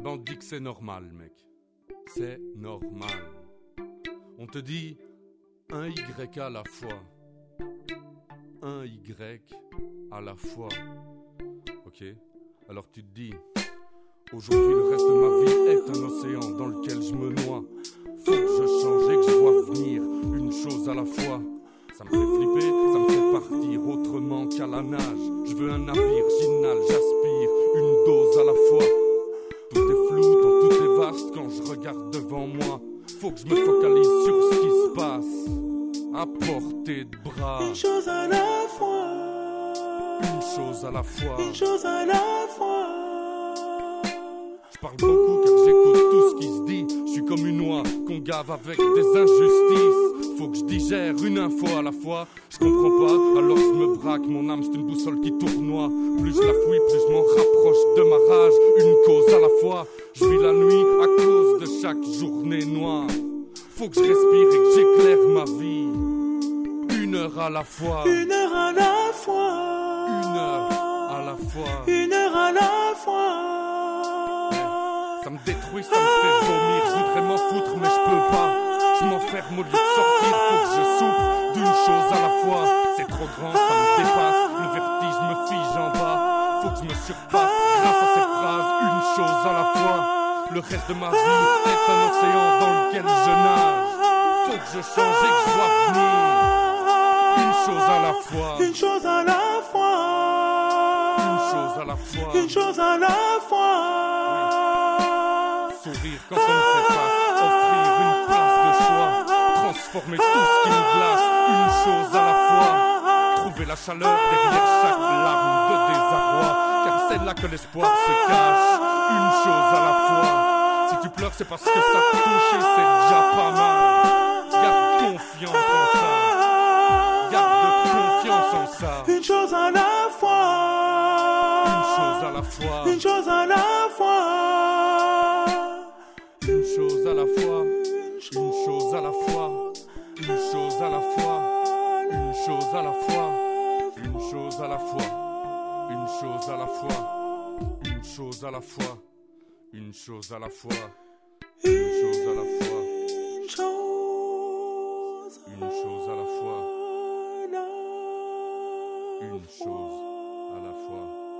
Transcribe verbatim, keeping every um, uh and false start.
ben on te dit que c'est normal, mec. C'est normal. On te dit un Y à la fois. Un Y à la fois. Ok? Alors tu te dis, aujourd'hui le reste de ma vie est un océan dans lequel je me noie. Faut que je change et que je vois venir une chose à la fois. Ça me fait flipper, ça me fait partir autrement qu'à la nage. Je veux un navire, j'inhale, j'aspire, une dose à la fois. Tout est flou, tant tout est vaste quand je regarde devant moi. Faut que je me focalise sur ce qui se passe, à portée de bras. Une chose à la fois. Une chose à la fois. Une chose à la fois. Je parle beaucoup car j'écoute tout ce qui se dit. Je suis comme une oie qu'on gave avec des injustices. Faut que je digère une info à la fois. Je comprends pas, alors je me braque. Mon âme c'est une boussole qui tournoie. Plus je la fouille, plus je m'en rapproche de ma rage. Une cause à la fois. Je vis la nuit à cause de chaque journée noire. Faut que je respire et que j'éclaire ma vie. Une heure à la fois. Une heure à la fois. Une heure à la fois. Une heure à la fois. Ça me détruit, ça me fait vomir. Je voudrais m'en foutre mais je peux pas. Je m'enferme au lieu de sortir. Faut que je souffre d'une chose à la fois. C'est trop grand, ça me dépasse. Le vertige me fige en bas. Faut que je me surpasse grâce à cette phrase. Une chose à la fois. Le reste de ma vie est un océan dans lequel je nage. Faut que je change et que je vois venir une chose à la fois. Une chose à la fois. Une chose à la fois. Une chose à la fois. Oui. Sourire quand on me fait face. Offrir une place de choix. Transformer tout ce qui me glace. Une chose à la fois. Trouver la chaleur derrière chaque larme de désarroi. Car c'est là que l'espoir se cache. Une chose à la fois. Si tu pleures c'est parce que ça te touche et c'est déjà pas mal. Garde confiance en ça. Garde confiance en ça. Une chose à la fois. Une chose à la fois. Une chose à la fois. Une chose à la fois. Une chose à la fois. Une chose à la fois. Une chose à la fois. Une chose à la fois. Une chose à la fois. Une chose à la fois. Une chose à la fois. Une chose à la fois. Une chose. Une chose à la fois. Une chose à la fois.